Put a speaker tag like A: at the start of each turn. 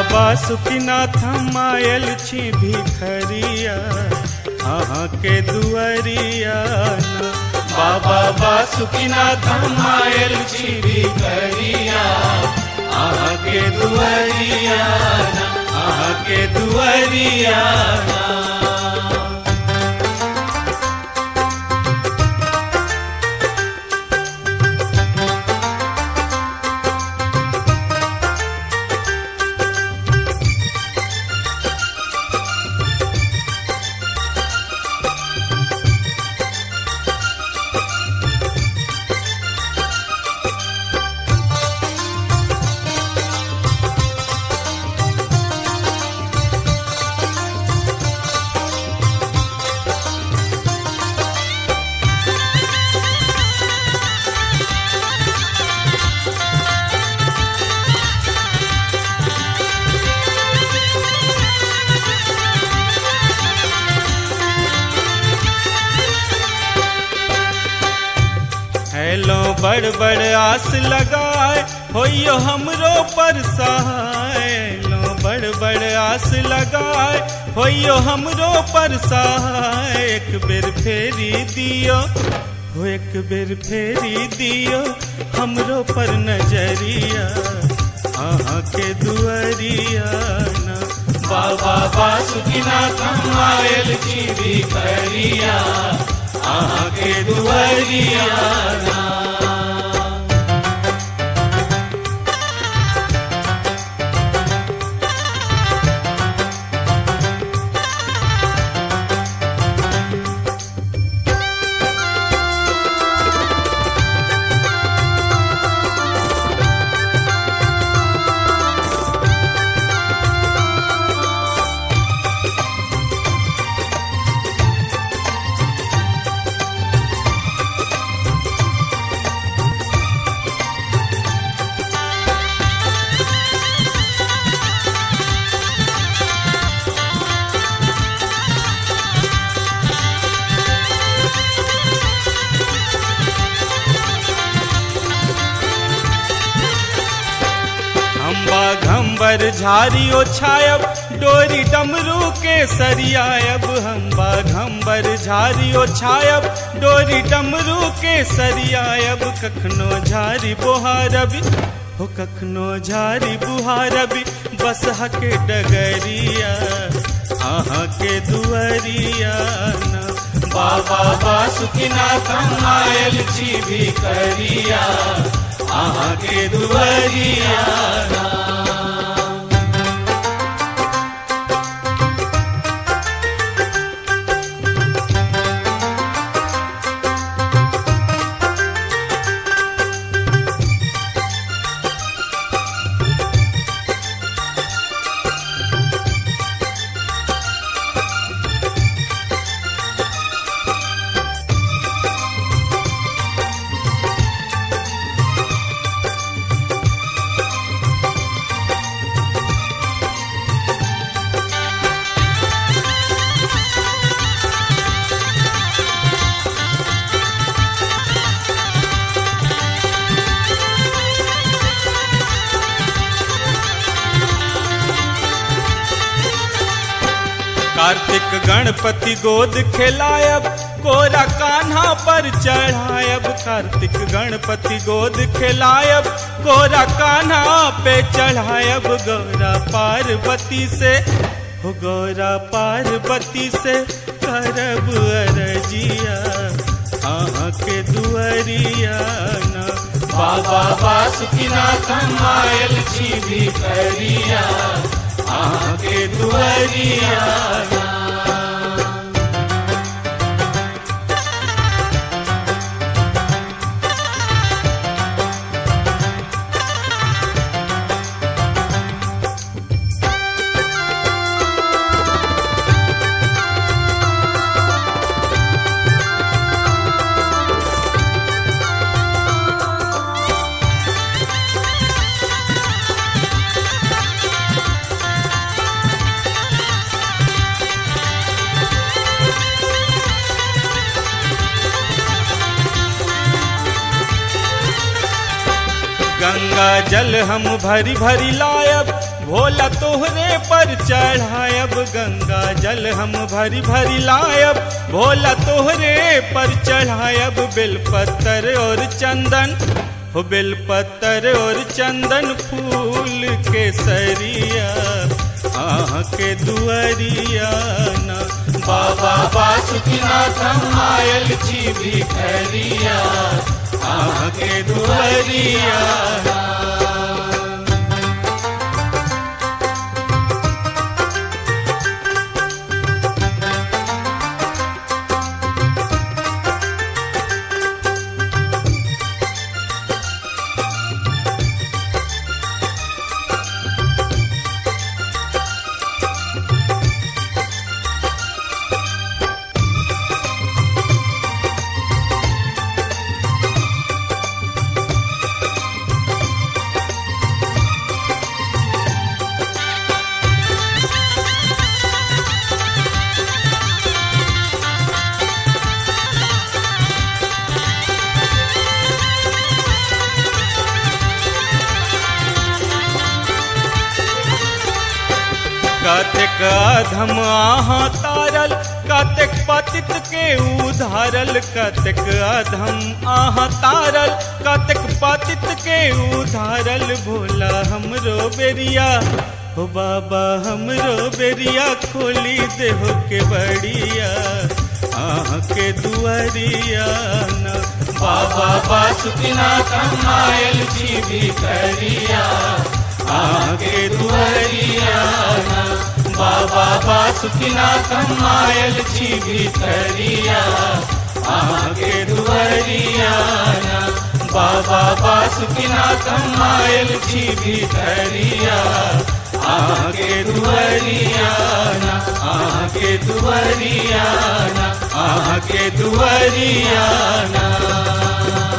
A: बासुकीनाथ मायल छी भिखरिया अहाँ के दुआरिया ना।
B: बाबा बासुकीनाथ मायल छी भिखरिया अहाँ के दुआरिया ना, अहाँ के दुआरिया ना।
A: हेलो बड़ बड़ आस लगाए होइयो हमरो पर सहाय। लो बड़ बड़ आस लगाए होइयो हमरो पर सहाय। एक बेर फेरी दियो हो, एक बेर फेरी दियो हमरो पर नजरिया अहाँ के दुआरिया ना।
B: बाबा बासुकीनाथ मायल छी भिखरिया अहाँ के दुआरिया ना।
A: घंबर झारी ओछायब डोरी डमरू के सरियायब। हम घंबर झारी ओछायब डोरी डमरू के सरियायब। कखनो झारी बुहारबी हो, कखनो झारी बुहारबी बस हके डगरिया अहाँ के दुआरिया ना।
B: बाबा बासुकीनाथ मायल छी भिखरिया अहाँ के दुआरिया ना।
A: कार्तिक गणपति गोद खिलायब कोरा कान्हा पर चढ़ायब। कार्तिक गणपति गोद खिलायब कोरा कान्हा पे चढ़ायब। गौरा पार्वती से हो, गौरा पार्वती से करब अरजिया अहाँ के दुआरिया ना।
B: बाबा बासुकीनाथ मायल छी भिखरिया अहाँ के दुआरिया ना।
A: गंगा जल हम भरी भरी लायब भोला तोहरे पर चढ़ायब गंगा जल हम भरी भरी लायब। भोला तोहरे पर चढ़ायब बेलपत्र और चंदन हो बेलपत्र और चंदन फूल केसरिया के दुआरिया ना।
B: बाबा बासुकीनाथ आयल छी भिखरिया के दुआरिया ना।
A: कतेक अधम आहाँ तारल कतेक पतित के उधारल। कतेक अधम आहाँ तारल कतेक पतित के उधारल। भोला हमरो बेरिया हो बाबा हमरो बेरिया खोली देहो के बड़िया के दुआरिया ना।
B: बाबा बासुकीनाथ आयल छी भिखरिया के दुआरिया ना। बाबा बासुकीनाथ आयल छी भिखरिया के दुआरिया ना। बाबा बासुकीनाथ आयल छी भिखरिया के दुआरिया ना। के दुआरिया ना। के दुआरिया ना।